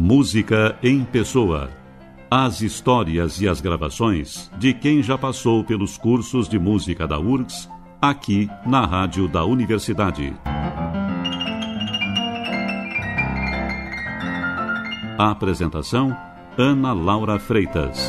Música em Pessoa. As histórias e as gravações de quem já passou pelos cursos de música da URGS, aqui na Rádio da Universidade. A apresentação, Ana Laura Freitas.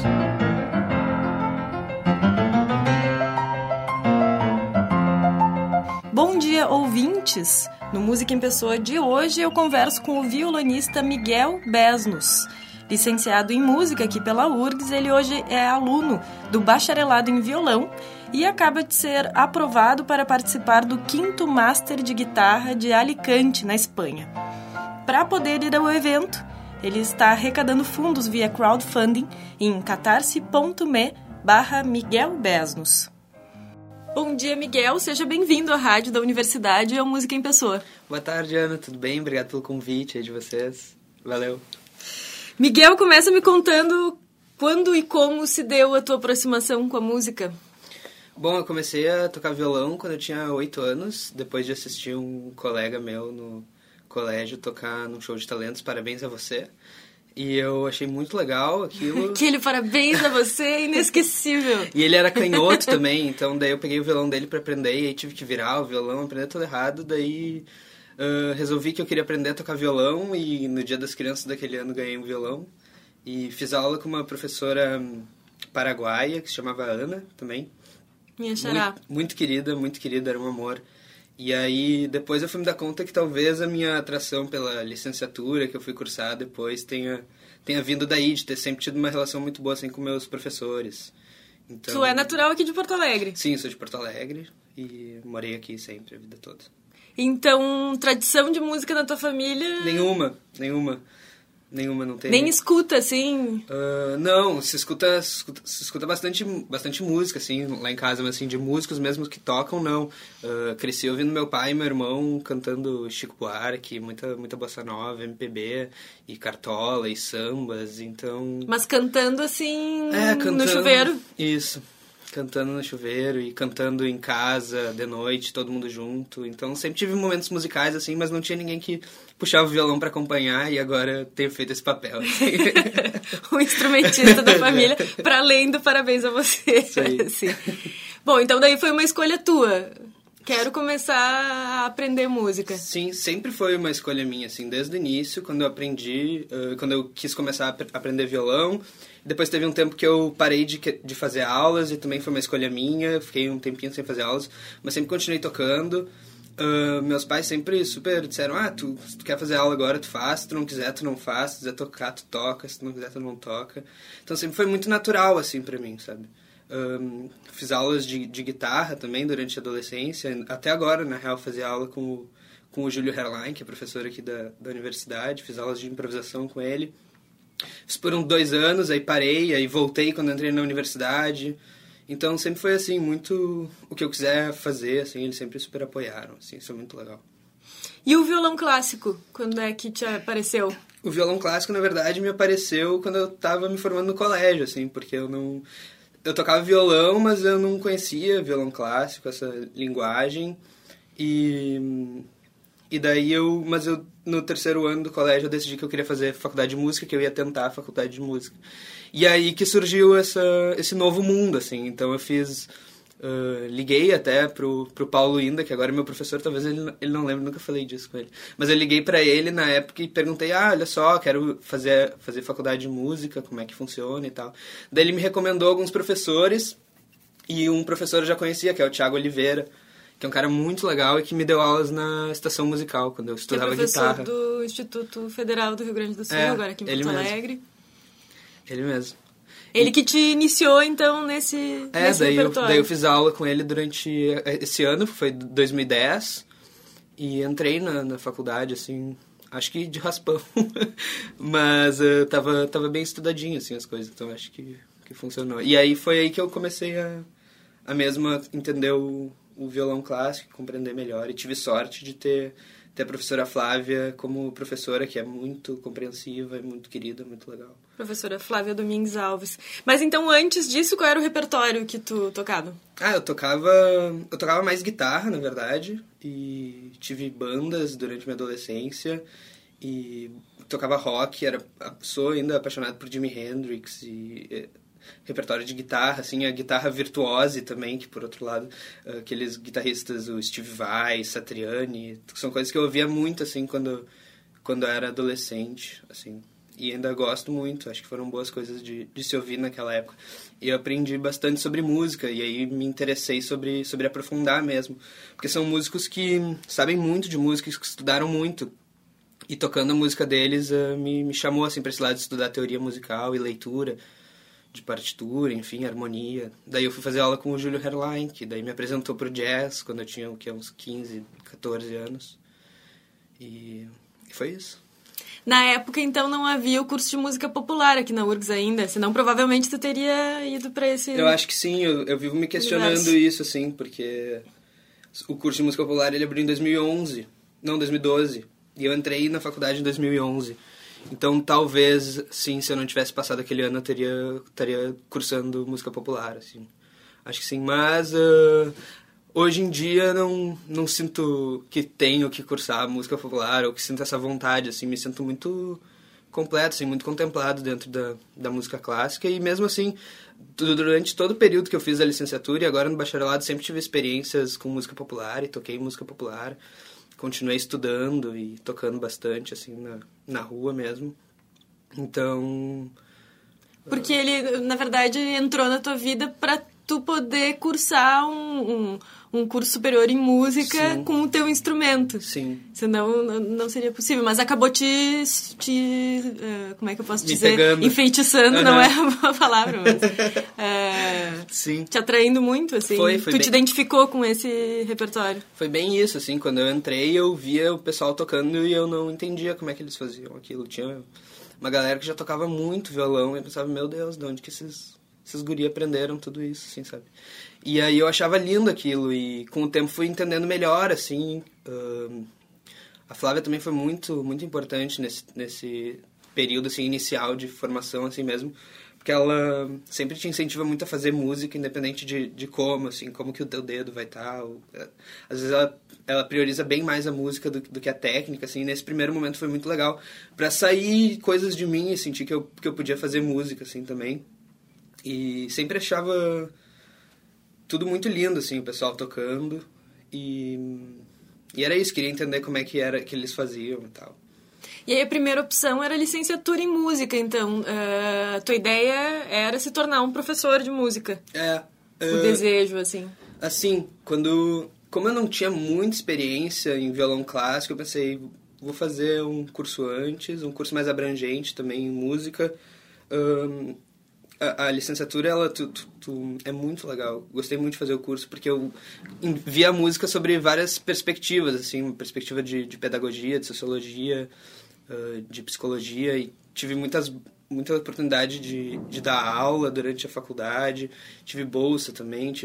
Bom dia, ouvintes! No Música em Pessoa de hoje eu converso com o violonista Miguel Besnos. Licenciado em Música aqui pela URGS, ele hoje é aluno do Bacharelado em Violão e acaba de ser aprovado para participar do 5º Master de Guitarra de Alicante, na Espanha. Para poder ir ao evento, ele está arrecadando fundos via crowdfunding em catarse.me/Miguel Besnos. Bom dia, Miguel. Seja bem-vindo à Rádio da Universidade e ao Música em Pessoa. Boa tarde, Ana. Tudo bem? Obrigado pelo convite aí de vocês. Valeu. Miguel, começa me contando quando e como se deu a tua aproximação com a música. Bom, eu comecei a tocar violão quando eu tinha 8 anos, depois de assistir um colega meu no colégio tocar num show de talentos, Parabéns a Você. E eu achei muito legal aquilo. Aquele parabéns a você, inesquecível. E ele era canhoto também, então daí eu peguei o violão dele pra aprender e aí tive que virar o violão, aprender tudo errado. Daí resolvi que eu queria aprender a tocar violão e no Dia das Crianças daquele ano ganhei um violão. E fiz aula com uma professora paraguaia que se chamava Ana também. Minha xará. Muito querida, era um amor. E aí, depois eu fui me dar conta que talvez a minha atração pela licenciatura que eu fui cursar depois tenha vindo daí, de ter sempre tido uma relação muito boa assim, com meus professores. Então, tu é natural aqui de Porto Alegre? Sim, sou de Porto Alegre e morei aqui sempre, a vida toda. Então, tradição de música na tua família? Nenhuma, não tem. Nem escuta, assim? Não, se escuta bastante música, assim, lá em casa, mas assim, de músicos mesmo que tocam, não. Cresci ouvindo meu pai e meu irmão cantando Chico Buarque, muita bossa nova, MPB, e cartola, e sambas, então... Mas cantando, assim, cantando, no chuveiro? Isso, cantando no chuveiro e cantando em casa, de noite, todo mundo junto. Então, sempre tive momentos musicais, assim, mas não tinha ninguém que puxava o violão pra acompanhar e agora tenho feito esse papel. Assim. O instrumentista da família, para além do parabéns a você. Isso aí. Sim. Bom, então daí foi uma escolha tua. Quero começar a aprender música. Sim, sempre foi uma escolha minha, assim, desde o início, quando eu aprendi, quando eu quis começar a aprender violão. Depois teve um tempo que eu parei de fazer aulas e também foi uma escolha minha, fiquei um tempinho sem fazer aulas, mas sempre continuei tocando. Meus pais sempre super disseram, se tu quer fazer aula agora, tu faz, se tu não quiser, tu não faz, se tu quiser tocar, tu toca, se tu não quiser, tu não toca. Então sempre foi muito natural, assim, pra mim, sabe? Fiz aulas de guitarra também durante a adolescência, até agora, na real, fazia aula com o Júlio Herlein, que é professor aqui da universidade, fiz aulas de improvisação com ele. Fiz por 2 anos, aí parei, aí voltei quando entrei na universidade. Então sempre foi assim, muito o que eu quiser fazer, assim, eles sempre super apoiaram, assim, isso é muito legal. E o violão clássico, quando é que te apareceu? O violão clássico, na verdade, me apareceu quando eu tava me formando no colégio, assim, porque eu tocava violão, mas eu não conhecia violão clássico, essa linguagem, e daí mas no 3º ano do colégio eu decidi que eu queria fazer faculdade de música, que eu ia tentar a faculdade de música. E aí que surgiu esse novo mundo, assim. Então eu fiz... liguei até pro Paulo Inda, que agora é meu professor, talvez ele não lembre, nunca falei disso com ele. Mas eu liguei pra ele na época e perguntei, olha só, quero fazer faculdade de música, como é que funciona e tal. Daí ele me recomendou alguns professores, e um professor eu já conhecia, que é o Thiago Oliveira, que é um cara muito legal e que me deu aulas na estação musical, quando eu estudava guitarra. Que é professor do Instituto Federal do Rio Grande do Sul, agora aqui em Porto Alegre. Ele mesmo. Ele que te iniciou, então, nesse repertório. Daí eu fiz aula com ele durante esse ano, foi 2010, e entrei na faculdade, assim, acho que de raspão, mas tava bem estudadinho, assim, as coisas, então acho que funcionou. E aí foi aí que eu comecei a mesmo entender o violão clássico, compreender melhor, e tive sorte de ter a professora Flávia como professora, que é muito compreensiva, muito querida, muito legal. Professora Flávia Domingues Alves. Mas então, antes disso, qual era o repertório que tu tocava? Eu tocava mais guitarra, na verdade, e tive bandas durante minha adolescência, e tocava rock, sou ainda apaixonado por Jimi Hendrix e repertório de guitarra, assim, a guitarra virtuose também, que por outro lado, aqueles guitarristas, o Steve Vai, Satriani, são coisas que eu ouvia muito, assim, quando eu era adolescente, assim, e ainda gosto muito, acho que foram boas coisas de se ouvir naquela época. E eu aprendi bastante sobre música, e aí me interessei sobre aprofundar mesmo, porque são músicos que sabem muito de música, que estudaram muito, e tocando a música deles me chamou, assim, para esse lado de estudar teoria musical e leitura, de partitura, enfim, harmonia. Daí eu fui fazer aula com o Júlio Herlein, que daí me apresentou pro jazz quando eu tinha uns 15, 14 anos. E foi isso. Na época, então, não havia o curso de música popular aqui na URGS ainda, senão provavelmente tu teria ido para esse... Eu acho que sim, eu vivo me questionando isso, assim, porque o curso de música popular ele abriu em 2011, não, 2012, e eu entrei na faculdade em 2011. Então, talvez, sim, se eu não tivesse passado aquele ano, eu estaria cursando música popular, assim. Acho que sim, mas hoje em dia não sinto que tenho que cursar música popular ou que sinto essa vontade, assim. Me sinto muito completo, assim, muito contemplado dentro da música clássica. E mesmo assim, durante todo o período que eu fiz a licenciatura e agora no bacharelado, sempre tive experiências com música popular e toquei música popular. Continuei estudando e tocando bastante, assim, na rua mesmo. Então... Porque ele, na verdade, entrou na tua vida para tu poder cursar um curso superior em música Sim. com o teu instrumento. Sim. Senão não seria possível. Mas acabou te como é que eu posso dizer? Pegando. Enfeitiçando, não é a palavra, mas... Sim. Te atraindo muito, assim. Foi tu te identificou com esse repertório. Foi bem isso, assim. Quando eu entrei, eu via o pessoal tocando e eu não entendia como é que eles faziam aquilo. Tinha uma galera que já tocava muito violão e eu pensava, meu Deus, de onde que esses guri aprenderam tudo isso, assim, sabe? E aí eu achava lindo aquilo e com o tempo fui entendendo melhor, assim. A Flávia também foi muito, muito importante nesse período, assim, inicial de formação, assim mesmo. Porque ela sempre te incentiva muito a fazer música, independente de como, assim, como que o teu dedo vai estar. Às vezes ela prioriza bem mais a música do que a técnica, assim. E nesse primeiro momento foi muito legal pra sair coisas de mim e sentir que eu podia fazer música, assim, também. E sempre achava tudo muito lindo, assim, o pessoal tocando. E era isso, queria entender como é que era que eles faziam e tal. E aí a primeira opção era licenciatura em música, então. A tua ideia era se tornar um professor de música. O desejo, assim. Assim, como eu não tinha muita experiência em violão clássico, eu pensei, vou fazer um curso antes, um curso mais abrangente também em música. A licenciatura, ela é muito legal. Gostei muito de fazer o curso, porque eu vi a música sobre várias perspectivas, assim, uma perspectiva de pedagogia, de sociologia, de psicologia, e tive muita oportunidade de dar aula durante a faculdade, tive bolsa também,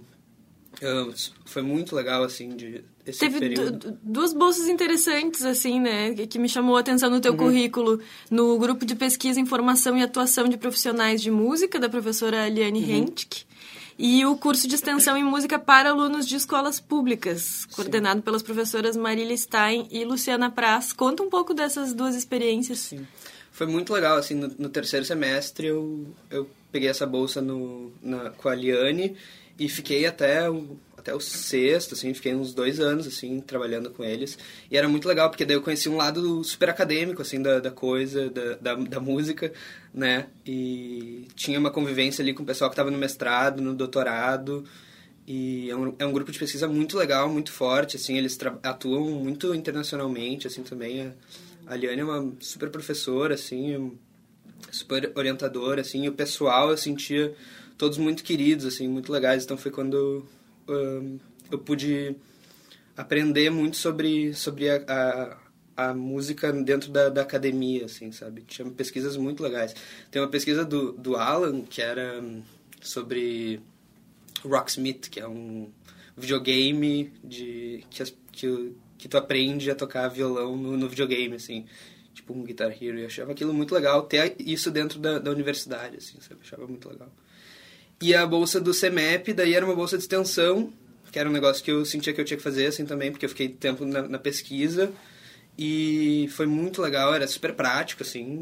foi muito legal, assim, esse Teve período. Duas bolsas interessantes, assim, né, que me chamou a atenção no teu currículo, no grupo de pesquisa, informação e atuação de profissionais de música, da professora Liane Hentke, e o curso de extensão em música para alunos de escolas públicas, coordenado pelas professoras Marília Stein e Luciana Praz. Conta um pouco dessas duas experiências. Sim. Foi muito legal, assim, no terceiro semestre eu peguei essa bolsa com a Liane e fiquei até o sexto, assim, fiquei uns 2 anos, assim, trabalhando com eles. E era muito legal, porque daí eu conheci um lado super acadêmico, assim, da coisa, da música, né? E tinha uma convivência ali com o pessoal que estava no mestrado, no doutorado. E é um grupo de pesquisa muito legal, muito forte, assim, eles atuam muito internacionalmente, assim, também. A Liane é uma super professora, assim, super orientadora, assim, e o pessoal eu sentia todos muito queridos, assim, muito legais. Então foi quando eu pude aprender muito sobre a música dentro da academia, assim, sabe? Tinha pesquisas muito legais. Tem uma pesquisa do Alan, que era sobre Rocksmith, que é um videogame que tu aprende a tocar violão no videogame, assim, tipo um Guitar Hero. Eu achava aquilo muito legal, ter isso dentro da universidade, assim, sabe? Eu achava muito legal. E a bolsa do CEMEP, daí era uma bolsa de extensão, que era um negócio que eu sentia que eu tinha que fazer, assim, também, porque eu fiquei tempo na pesquisa. E foi muito legal, era super prático, assim,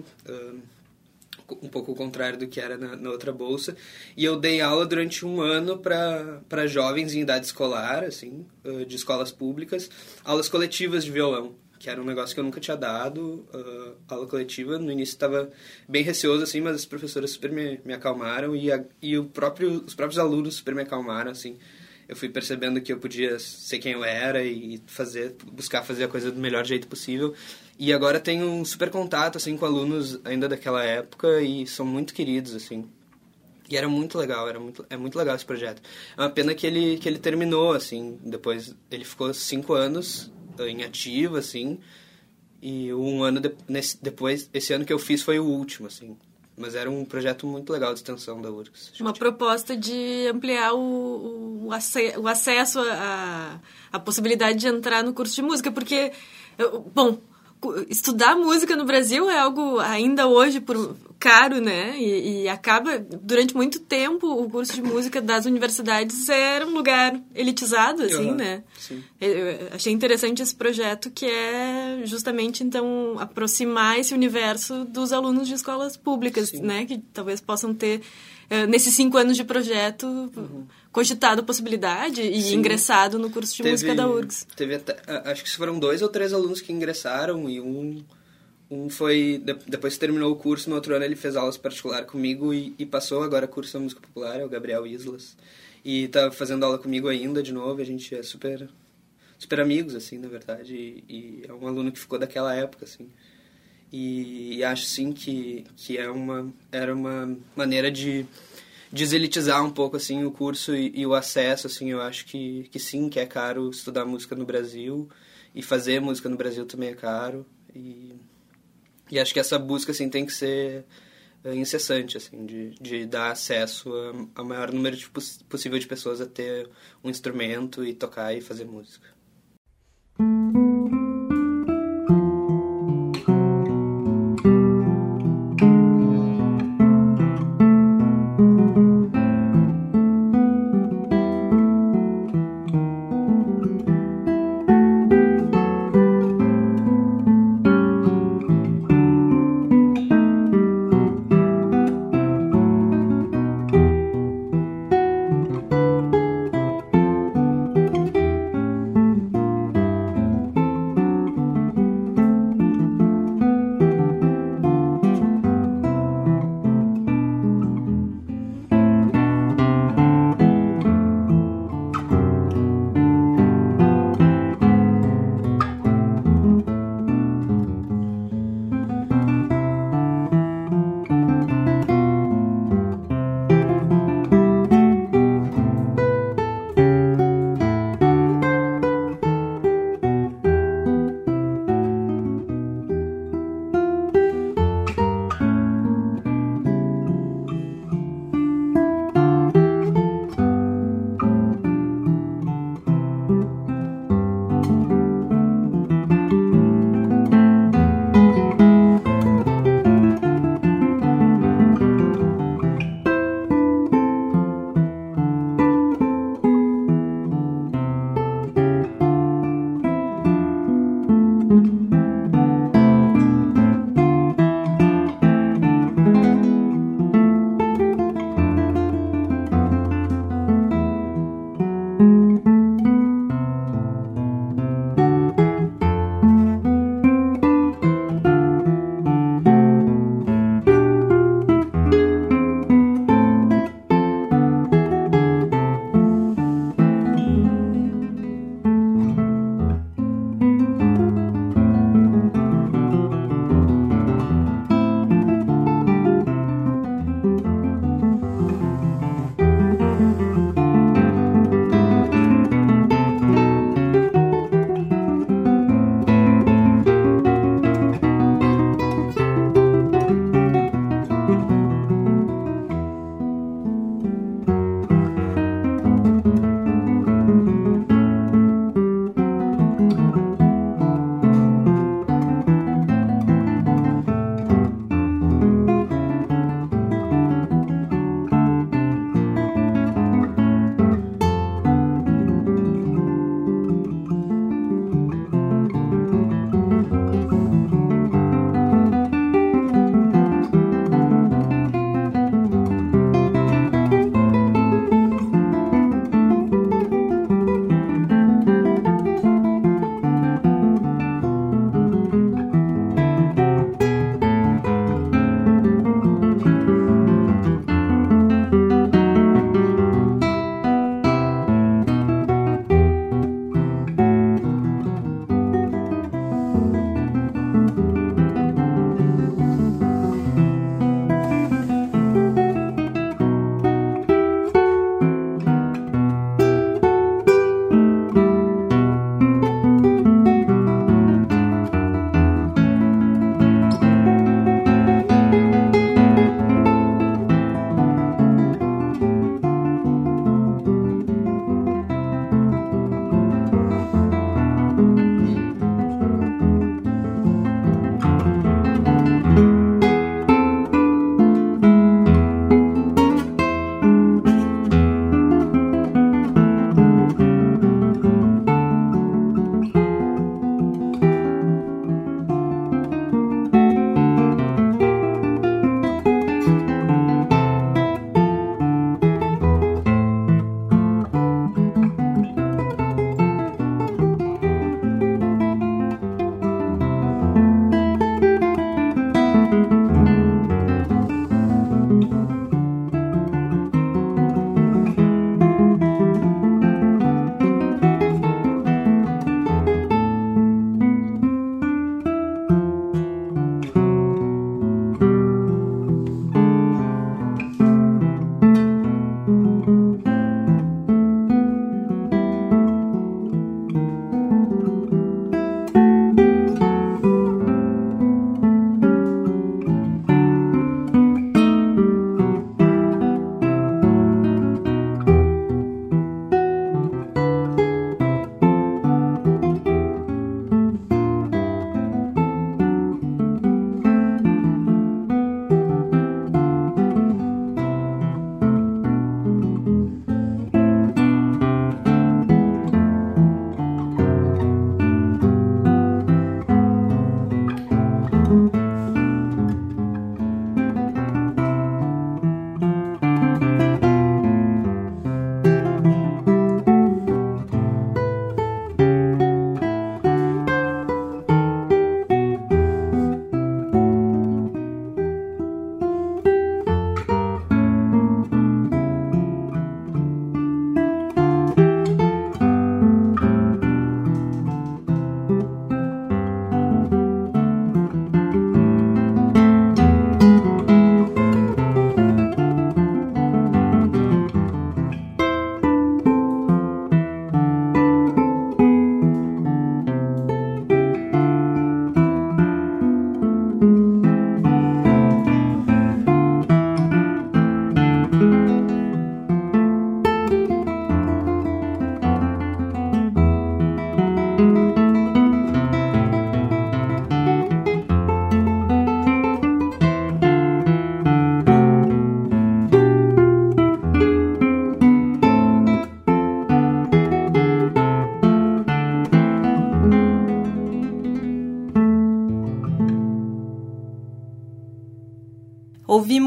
um pouco o contrário do que era na outra bolsa. E eu dei aula durante um ano para jovens em idade escolar, assim, de escolas públicas, aulas coletivas de violão, que era um negócio que eu nunca tinha dado, aula coletiva. No início estava bem receoso, assim, mas as professoras super me acalmaram e os próprios alunos super me acalmaram, assim. Eu fui percebendo que eu podia ser quem eu era e buscar fazer a coisa do melhor jeito possível. E agora tenho um super contato, assim, com alunos ainda daquela época e são muito queridos, assim. E era muito legal, é muito legal esse projeto. É uma pena que ele terminou, assim, depois ele ficou 5 anos em ativo, assim, e um ano depois, esse ano que eu fiz foi o último, assim. Mas era um projeto muito legal de extensão da URGS. Uma proposta de ampliar o acesso à possibilidade de entrar no curso de música, porque, bom, estudar música no Brasil é algo ainda hoje caro, né? E acaba, durante muito tempo, o curso de música das universidades era um lugar elitizado, assim, né? Sim. Eu achei interessante esse projeto, que é justamente, então, aproximar esse universo dos alunos de escolas públicas, sim, né? Que talvez possam ter, nesses 5 anos de projeto, cogitado a possibilidade e sim, ingressado no curso de música da URGS. Acho que foram 2 ou 3 alunos que ingressaram e um foi, depois que terminou o curso, no outro ano ele fez aulas particular comigo e passou agora curso de música popular, é o Gabriel Islas. E tá fazendo aula comigo ainda, de novo, a gente é super amigos, assim, na verdade, e é um aluno que ficou daquela época, assim. E acho, sim, que era uma maneira de deselitizar um pouco, assim, o curso e o acesso, assim. Eu acho que sim, que é caro estudar música no Brasil, e fazer música no Brasil também é caro, e acho que essa busca, assim, tem que ser incessante, assim, de dar acesso ao maior número possível de pessoas a ter um instrumento e tocar e fazer música.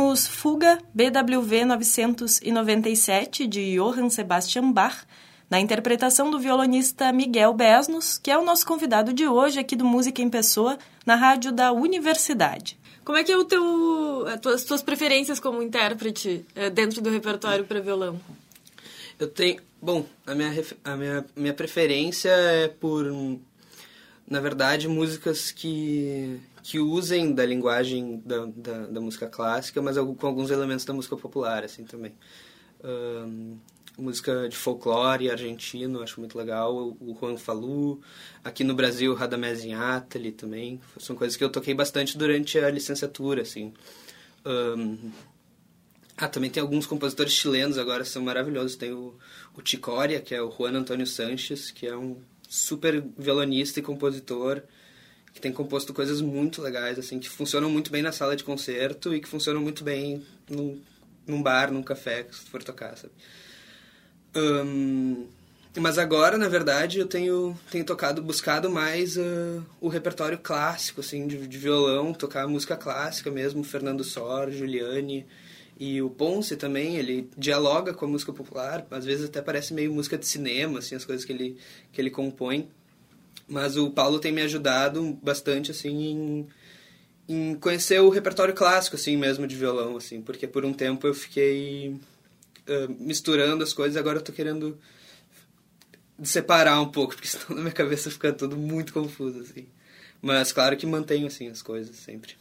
ouvimos Fuga BWV 997, de Johann Sebastian Bach, na interpretação do violonista Miguel Besnos, que é o nosso convidado de hoje aqui do Música em Pessoa, na rádio da Universidade. Como é que é as tuas preferências como intérprete dentro do repertório para violão? Eu tenho... Bom, a minha preferência é por, na verdade, músicas que usem da linguagem da música clássica, mas com alguns elementos da música popular, assim, também. Música de folclore argentino, acho muito legal. O Juan Falú. Aqui no Brasil, Radamés Inátali também. São coisas que eu toquei bastante durante a licenciatura, assim. Também tem alguns compositores chilenos agora, são maravilhosos. Tem o Chicoria, que é o Juan Antônio Sanches, que é um super violonista e compositor, que tem composto coisas muito legais, assim, que funcionam muito bem na sala de concerto e que funcionam muito bem num bar, num café, se for tocar, sabe? Mas agora, na verdade, eu tenho buscado mais o repertório clássico, assim, de violão, tocar música clássica mesmo, Fernando Sor, Giuliani, e o Ponce também, ele dialoga com a música popular, às vezes até parece meio música de cinema, assim, as coisas que ele compõe. Mas o Paulo tem me ajudado bastante, assim, em conhecer o repertório clássico, assim, mesmo, de violão, assim, porque por um tempo eu fiquei misturando as coisas, agora eu tô querendo separar um pouco, porque senão na minha cabeça fica tudo muito confuso, assim. Mas claro que mantenho, assim, as coisas sempre.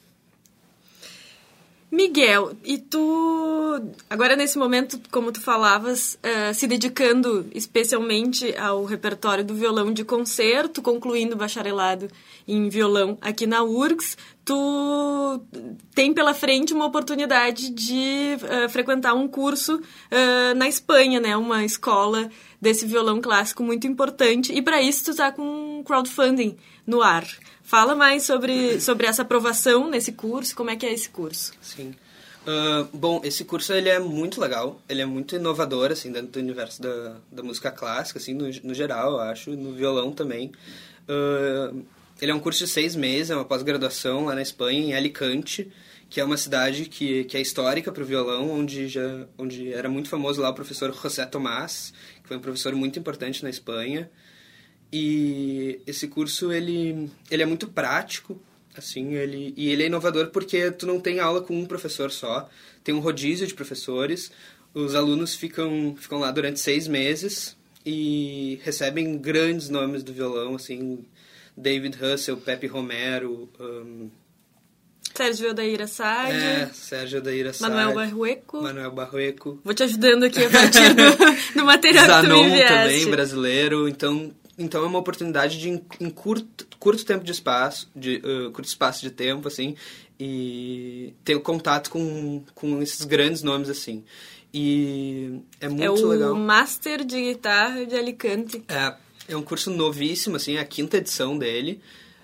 Miguel, e tu, agora nesse momento, como tu falavas, se dedicando especialmente ao repertório do violão de concerto, concluindo o bacharelado em violão aqui na URGS, tu tem pela frente uma oportunidade de frequentar um curso na Espanha, né? Uma escola desse violão clássico muito importante, e para isso tu tá com um crowdfunding no ar. Fala mais sobre essa aprovação nesse curso, como é que é esse curso? Sim. Bom, esse curso ele é muito legal, ele é muito inovador, assim, dentro do universo da música clássica, assim, no geral, eu acho, no violão também. Ele é um curso de 6 meses, é uma pós-graduação lá na Espanha, em Alicante, que é uma cidade que é histórica para o violão, onde era muito famoso lá o professor José Tomás, que foi um professor muito importante na Espanha. E esse curso, ele é muito prático, assim, ele é inovador porque tu não tem aula com um professor só, tem um rodízio de professores, os alunos ficam lá durante 6 meses e recebem grandes nomes do violão, assim, David Russell, Pepe Romero, Sérgio Odair Assad. Sérgio Odair Assad. Manuel Barrueco. Vou te ajudando aqui a partir do material Zanon, que tu me enviaste. Também, brasileiro. Então é uma oportunidade de, em curto espaço de tempo, assim, e ter o contato com esses grandes nomes, assim. E é muito legal. É o Master de Guitarra de Alicante. É um curso novíssimo, assim, é a 5ª edição dele.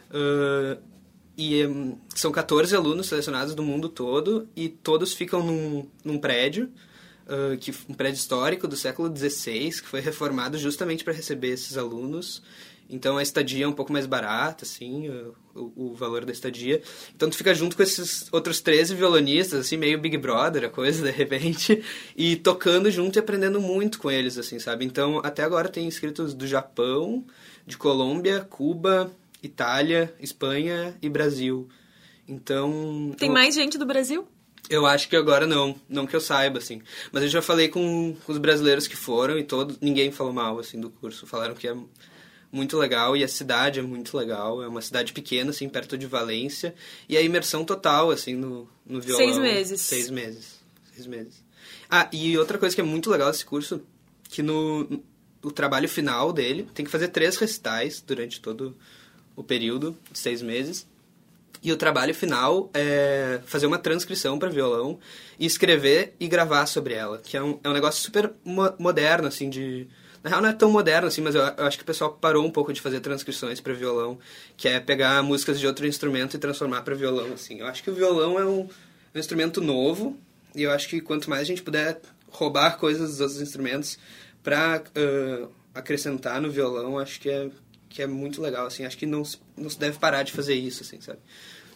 São 14 alunos selecionados do mundo todo, e todos ficam num prédio, um prédio histórico do século XVI, que foi reformado justamente para receber esses alunos. Então a estadia é um pouco mais barata, assim, o valor da estadia. Então tu fica junto com esses outros 13 violonistas, assim, meio Big Brother, a coisa, de repente, e tocando junto e aprendendo muito com eles, assim, sabe? Então até agora tem inscritos do Japão, de Colômbia, Cuba, Itália, Espanha e Brasil. Então... Tem mais gente do Brasil? Eu acho que agora não que eu saiba, assim. Mas eu já falei com os brasileiros que foram e ninguém falou mal, assim, do curso. Falaram que é muito legal e a cidade é muito legal. É uma cidade pequena, assim, perto de Valência. E a imersão total, assim, no violão. 6 meses. 6 meses. 6 meses. E outra coisa que é muito legal desse curso, que o trabalho final dele, tem que fazer 3 recitais durante todo o período de 6 meses. E o trabalho final é fazer uma transcrição para violão e escrever e gravar sobre ela, que é um negócio super moderno, assim, Na real não é tão moderno, assim, mas eu acho que o pessoal parou um pouco de fazer transcrições para violão, que é pegar músicas de outro instrumento e transformar para violão, assim. Eu acho que o violão é um instrumento novo, e eu acho que quanto mais a gente puder roubar coisas dos outros instrumentos para acrescentar no violão, acho que é muito legal, assim. Acho que não se deve parar de fazer isso, assim, sabe?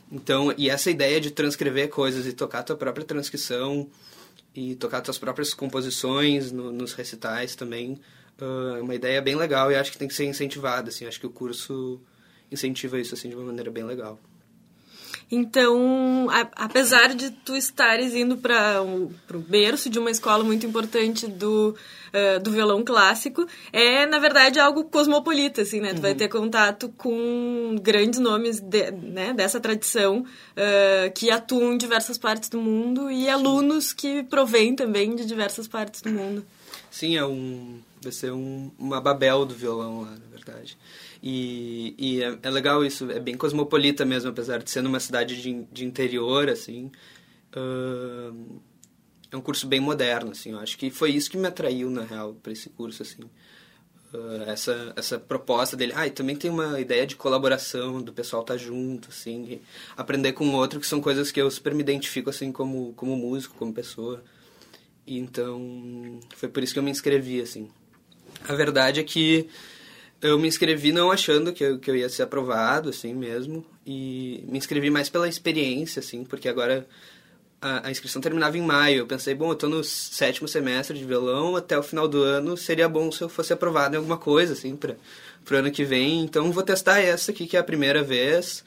Então, e essa ideia de transcrever coisas e tocar a tua própria transcrição e tocar tuas próprias composições nos recitais também, é uma ideia bem legal e acho que tem que ser incentivada, assim. Acho que o curso incentiva isso, assim, de uma maneira bem legal. Então, apesar de tu estares indo para o berço de uma escola muito importante do violão clássico, na verdade, algo cosmopolita, assim, né? Tu vai ter contato com grandes nomes dessa tradição que atuam em diversas partes do mundo e alunos que provêm também de diversas partes do mundo. Sim, vai ser uma Babel do violão lá, na verdade. E é legal isso, é bem cosmopolita mesmo, apesar de ser numa cidade de interior, assim. É um curso bem moderno, assim. Eu acho que foi isso que me atraiu, na real, para esse curso, assim. Essa proposta dele. E também tem uma ideia de colaboração, do pessoal estar junto, assim, aprender com o outro, que são coisas que eu super me identifico, assim, como músico, como pessoa. E então, foi por isso que eu me inscrevi, assim. A verdade é que eu me inscrevi não achando que eu ia ser aprovado, assim, mesmo. E me inscrevi mais pela experiência, assim, porque agora a inscrição terminava em maio. Eu pensei, eu tô no 7º semestre de violão, até o final do ano seria bom se eu fosse aprovado em alguma coisa, assim, pro ano que vem. Então, vou testar essa aqui, que é a primeira vez.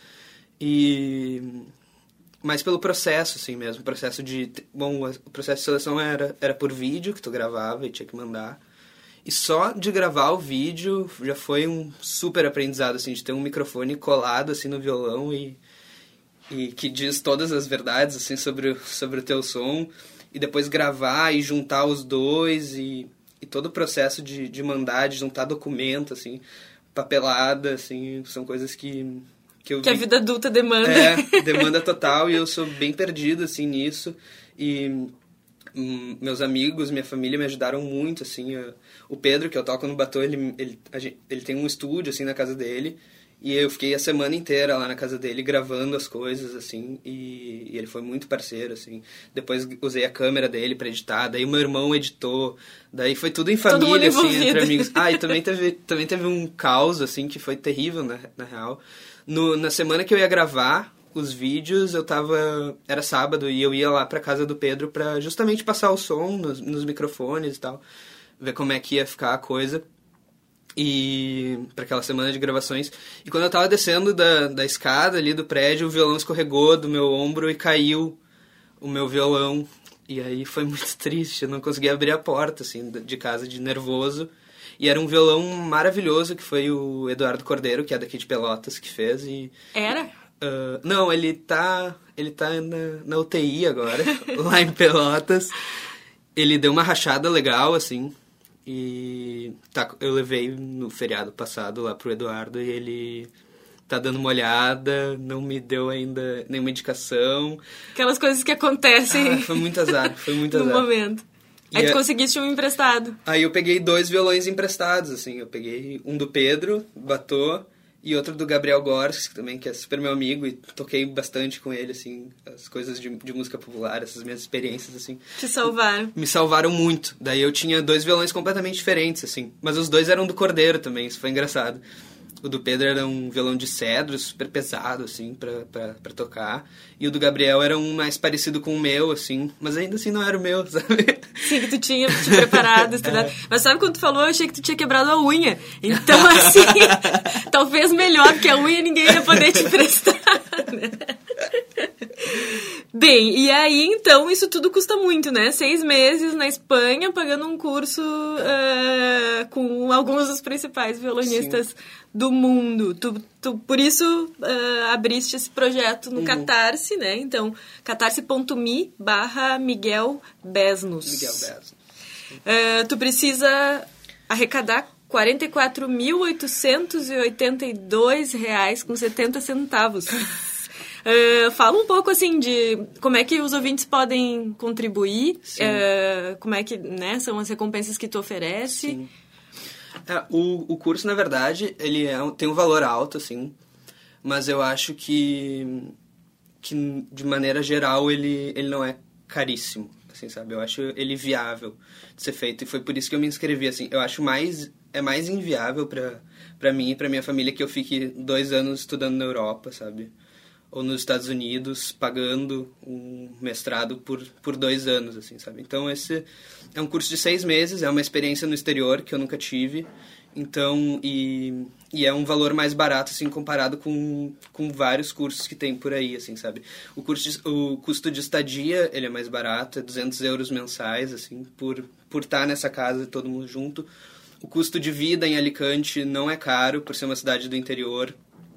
Mas pelo processo, assim, mesmo. O processo de seleção era por vídeo, que tu gravava e tinha que mandar. E só de gravar o vídeo já foi um super aprendizado, assim, de ter um microfone colado, assim, no violão e que diz todas as verdades, assim, sobre o teu som. E depois gravar e juntar os dois e todo o processo de mandar, de juntar documento, assim, papelada, assim, são coisas que a vida adulta demanda. Demanda total e eu sou bem perdido, assim, nisso. E meus amigos, minha família me ajudaram muito, assim. O Pedro, que eu toco no Batô, ele tem um estúdio, assim, na casa dele. E eu fiquei a semana inteira lá na casa dele gravando as coisas, assim. E ele foi muito parceiro, assim. Depois usei a câmera dele pra editar. Daí o meu irmão editou. Daí foi tudo em família, assim, entre amigos. E também teve um caos, assim, que foi terrível, na real. Na semana que eu ia gravar os vídeos, era sábado e eu ia lá pra casa do Pedro pra justamente passar o som nos microfones e tal, ver como é que ia ficar a coisa, e pra aquela semana de gravações. E quando eu tava descendo da escada ali do prédio, o violão escorregou do meu ombro e caiu o meu violão. E aí foi muito triste, eu não conseguia abrir a porta, assim, de casa, de nervoso. E era um violão maravilhoso, que foi o Eduardo Cordeiro, que é daqui de Pelotas, que fez. Era? Não, ele tá na UTI agora, lá em Pelotas. Ele deu uma rachada legal, assim, e eu levei no feriado passado lá pro Eduardo e ele tá dando uma olhada, não me deu ainda nenhuma indicação. Aquelas coisas que acontecem. Foi muito azar, no momento. Aí tu conseguiste um emprestado. Aí eu peguei 2 violões emprestados, assim. Eu peguei um do Pedro, Batô, e outro do Gabriel Gorski, também, que é super meu amigo, e toquei bastante com ele, assim, as coisas de música popular, essas minhas experiências, assim. Te salvaram. Me salvaram muito. Daí eu tinha 2 violões completamente diferentes, assim. Mas os 2 eram do Cordeiro também, isso foi engraçado. O do Pedro era um violão de cedro, super pesado, assim, pra tocar. E o do Gabriel era um mais parecido com o meu, assim. Mas ainda assim não era o meu, sabe? Sim, que tu tinha te preparado, estudado. Mas sabe quando tu falou, eu achei que tu tinha quebrado a unha. Então, assim, talvez melhor, porque a unha ninguém ia poder te emprestar, né? Bem, e aí, então, isso tudo custa muito, né? 6 meses na Espanha, pagando um curso com alguns dos principais violonistas Sim. do mundo. Tu por isso, abriste esse projeto no Catarse, né? Então, catarse.me/Miguel Besnos. Miguel Besnos. Tu precisa arrecadar R$44.882,70. Fala um pouco, assim, de como é que os ouvintes podem contribuir, como é que, né, são as recompensas que tu oferece. Sim. O curso, na verdade, ele tem um valor alto, assim, mas eu acho que de maneira geral, ele não é caríssimo, assim, sabe? Eu acho ele viável de ser feito, e foi por isso que eu me inscrevi, assim. Eu acho mais inviável pra mim e pra minha família que eu fique 2 anos estudando na Europa, sabe? ou nos Estados Unidos, pagando um mestrado por 2 anos, assim, sabe? Então, esse é um curso de 6 meses, é uma experiência no exterior que eu nunca tive. Então, e é um valor mais barato, assim, comparado com vários cursos que tem por aí, assim, sabe? O custo de estadia, ele é mais barato, é 200 euros mensais, assim, por estar nessa casa, todo mundo junto. O custo de vida em Alicante não é caro, por ser uma cidade do interior.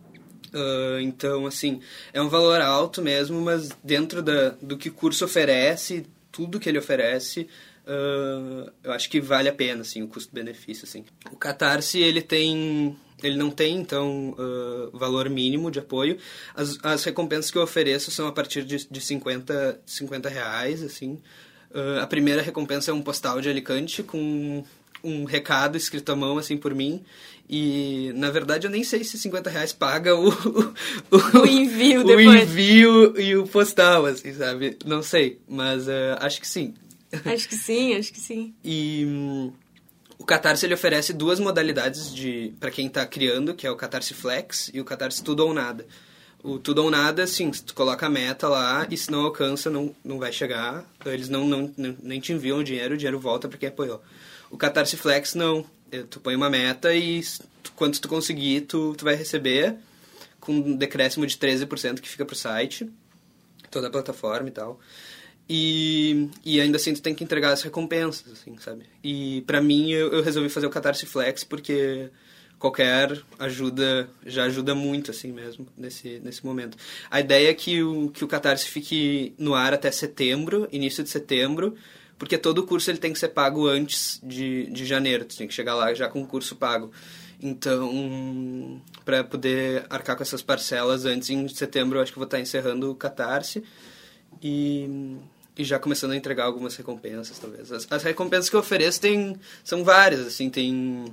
Então, assim, é um valor alto mesmo, mas dentro do que o curso oferece, tudo que ele oferece, eu acho que vale a pena, assim, o custo-benefício, assim. O Catarse, ele não tem, então, valor mínimo de apoio. As recompensas que eu ofereço são a partir de 50 reais, assim. A primeira recompensa é um postal de Alicante com um recado escrito à mão, assim, por mim. E, na verdade, eu nem sei se 50 reais paga o envio o depois. envio e o postal, assim, sabe? Não sei, mas acho que sim. Acho que sim. E o Catarse, ele oferece 2 modalidades para quem está criando, que é o Catarse Flex e o Catarse Tudo ou Nada. O Tudo ou Nada, assim, tu coloca a meta lá e se não alcança, não vai chegar. Eles nem te enviam o dinheiro volta para quem apoiou. O Catarse Flex, não. Tu põe uma meta e quando tu conseguir, tu vai receber com um decréscimo de 13% que fica pro site, toda a plataforma e tal. E ainda assim tu tem que entregar as recompensas, assim, sabe? E pra mim eu resolvi fazer o Catarse Flex porque qualquer ajuda já ajuda muito, assim mesmo, nesse momento. A ideia é que o Catarse fique no ar até setembro, início de setembro, porque todo o curso ele tem que ser pago antes de janeiro. Tu tem que chegar lá já com o curso pago. Então, para poder arcar com essas parcelas antes, em setembro, eu acho que eu vou estar encerrando o Catarse e já começando a entregar algumas recompensas, talvez. As recompensas que eu ofereço são várias, assim, tem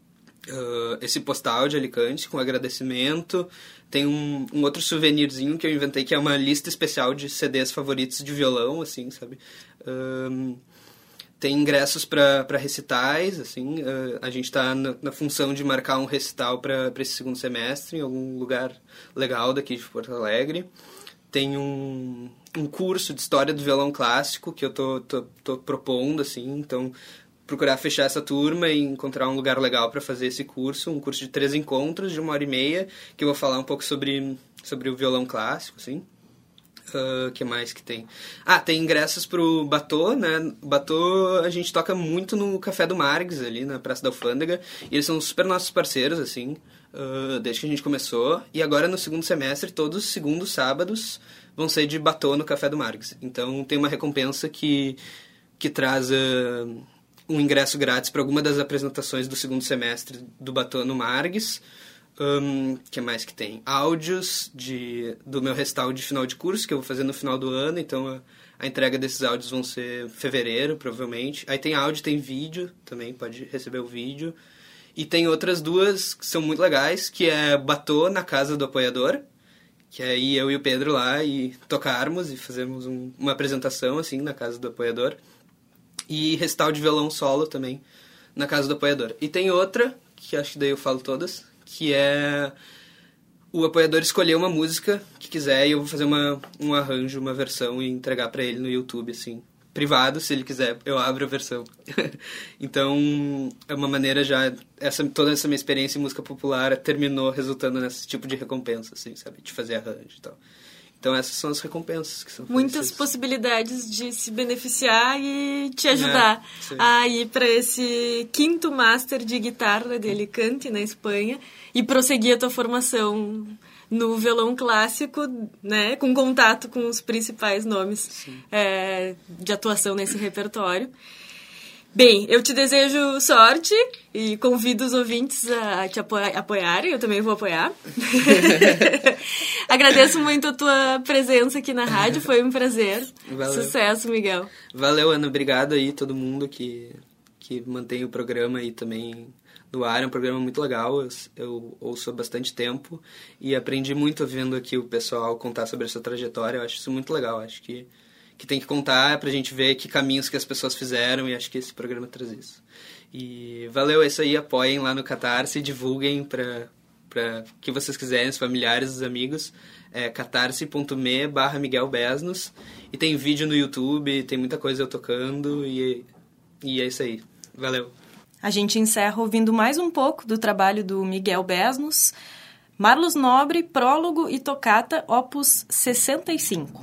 esse postal de Alicante com agradecimento, tem um outro souvenirzinho que eu inventei, que é uma lista especial de CDs favoritos de violão, assim, sabe? Tem ingressos para recitais, assim, a gente está na função de marcar um recital para esse segundo semestre em algum lugar legal daqui de Porto Alegre. Tem um curso de história do violão clássico que eu tô propondo, assim, então procurar fechar essa turma e encontrar um lugar legal para fazer esse curso, um curso de 3 encontros de 1h30, que eu vou falar um pouco sobre o violão clássico, assim. Que mais que tem? Tem ingressos pro Batô, né? Batô a gente toca muito no Café do Margs, ali na Praça da Alfândega, e eles são super nossos parceiros, assim, desde que a gente começou. E agora no segundo semestre, todos os segundos sábados vão ser de Batô no Café do Margs. Então tem uma recompensa que traz um ingresso grátis para alguma das apresentações do segundo semestre do Batô no Margs. Que mais que tem? Áudios do meu recital de final de curso, que eu vou fazer no final do ano, então a entrega desses áudios vão ser fevereiro, provavelmente. Aí tem áudio, tem vídeo, também pode receber o vídeo. E tem outras 2 que são muito legais, que é Batô na Casa do Apoiador, que aí eu e o Pedro lá e tocarmos e fazermos uma apresentação, assim, na Casa do Apoiador. E recital de violão solo também, na Casa do Apoiador. E tem outra, que acho que daí eu falo todas, que é o apoiador escolher uma música que quiser e eu vou fazer um arranjo, uma versão e entregar pra ele no YouTube, assim, privado, se ele quiser, eu abro a versão. Então, é uma maneira já, toda essa minha experiência em música popular terminou resultando nesse tipo de recompensa, assim, sabe, de fazer arranjo e tal. Então essas são as recompensas que são muitas possibilidades de se beneficiar e te ajudar a ir para esse 5º Master de Guitarra de Alicante, na Espanha, e prosseguir a tua formação no violão clássico, né, com contato com os principais nomes de atuação nesse repertório. Bem, eu te desejo sorte e convido os ouvintes a te apoiarem, eu também vou apoiar. Agradeço muito a tua presença aqui na rádio, foi um prazer. Valeu. Sucesso, Miguel. Valeu, Ana, obrigado aí todo mundo que mantém o programa aí também no ar, é um programa muito legal, eu ouço há bastante tempo e aprendi muito vendo aqui o pessoal contar sobre essa trajetória, eu acho isso muito legal, acho que tem que contar pra gente ver que caminhos que as pessoas fizeram e acho que esse programa traz isso. E valeu, é isso aí, apoiem lá no Catarse, divulguem pra para que vocês quiserem, os familiares, os amigos, é catarse.me/Miguel Besnos. E tem vídeo no YouTube, tem muita coisa eu tocando e é isso aí. Valeu! A gente encerra ouvindo mais um pouco do trabalho do Miguel Besnos, Marlos Nobre, Prólogo e Tocata, opus 65.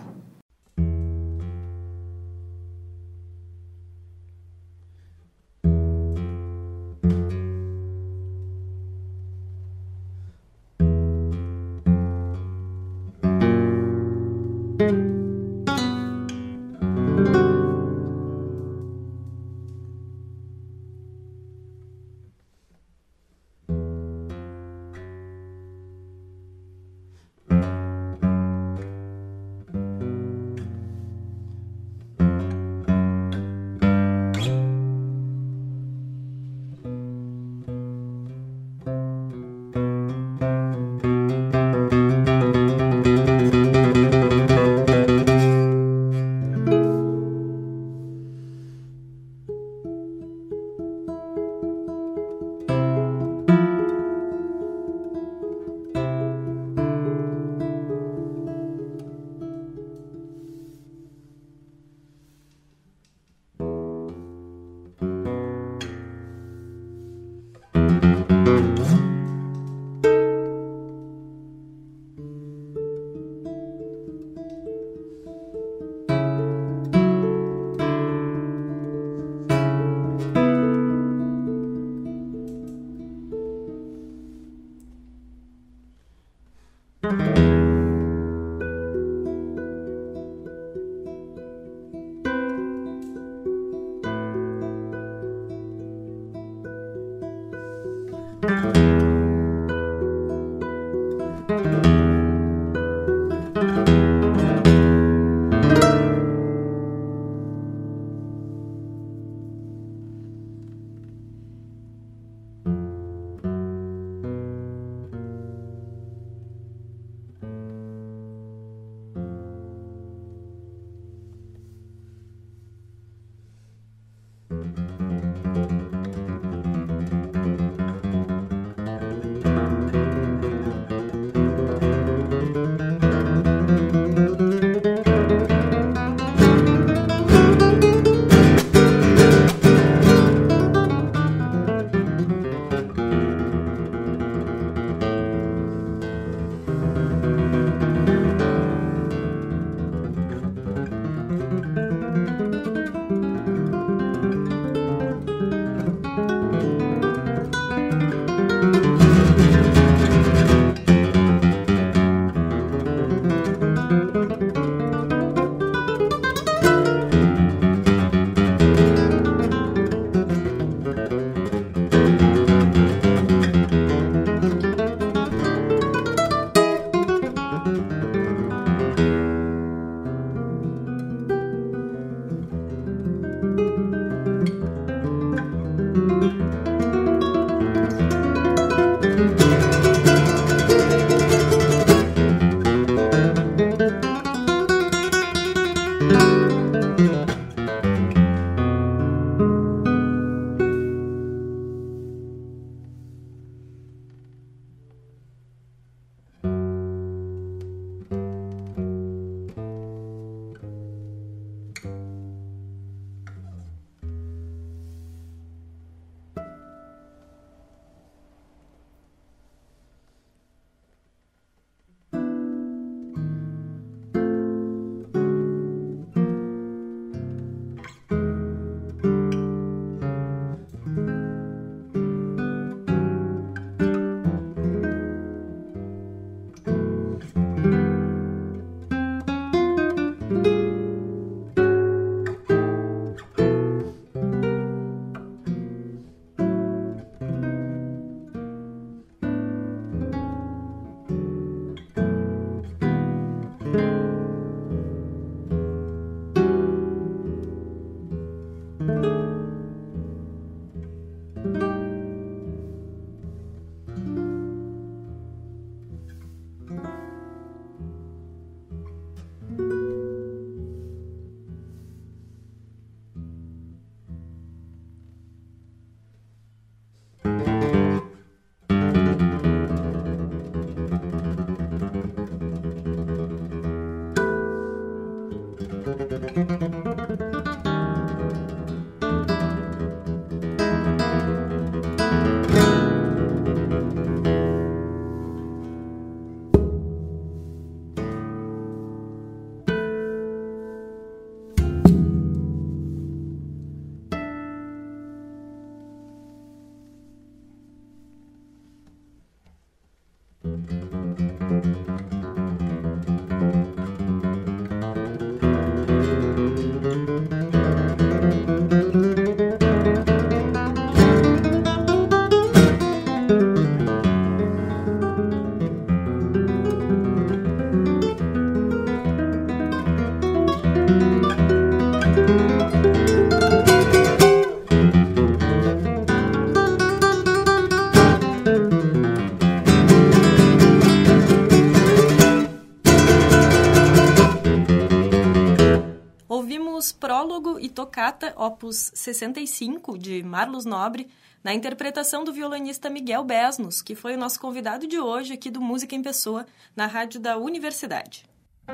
Toccata, opus 65, de Marlos Nobre, na interpretação do violonista Miguel Besnos, que foi o nosso convidado de hoje aqui do Música em Pessoa, na rádio da Universidade.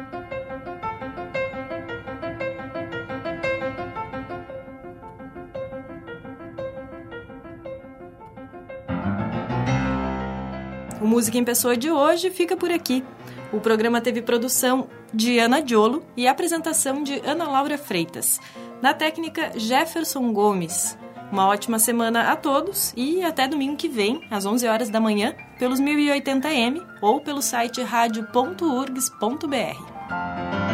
O Música em Pessoa de hoje fica por aqui. O programa teve produção de Ana Diolo e apresentação de Ana Laura Freitas. Na técnica, Jefferson Gomes. Uma ótima semana a todos e até domingo que vem, às 11 horas da manhã, pelos 1080m ou pelo site radio.urgs.br.